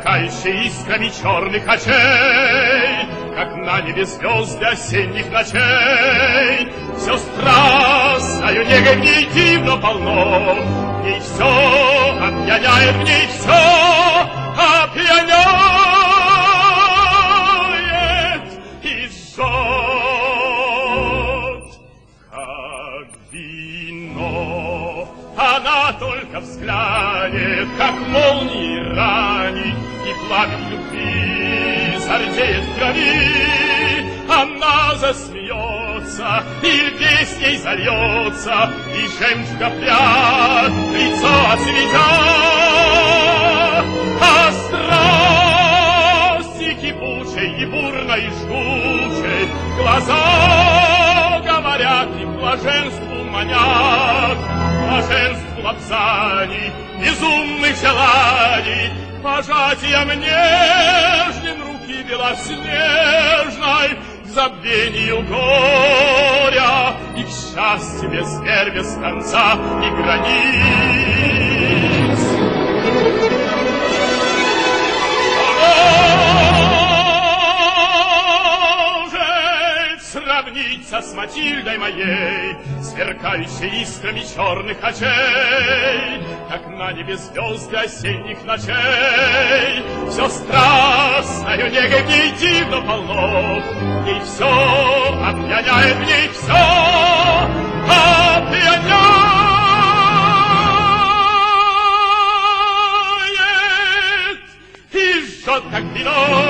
сверкающей искрами черных очей, как на небе звезды осенних ночей. Все страстною негой в ней дивно полно, в ней все опьяняет, в ней все опьяняет и жжет, как вино. Она только взглянет, как молнии ранит, и пламя любви зардеет в крови. Она засмеется, и песней зальется, и жемчуга прядь лицо оцветят. А страсти кипучей и бурной и жгучей глаза говорят и к блаженству манят, блаженству лапзаний, безумных желаний, пожатием нежным руки белоснежной, к забвению горя и к счастью без мер, без конца и границ. Может сравниться с Матильдой моей, сверкающей искрами черных очей, как на небе звезды осенних ночей. Все страстною негой в ней дивно полно, в ней все опьяняет, в ней все опьяняет и жжет, как вино.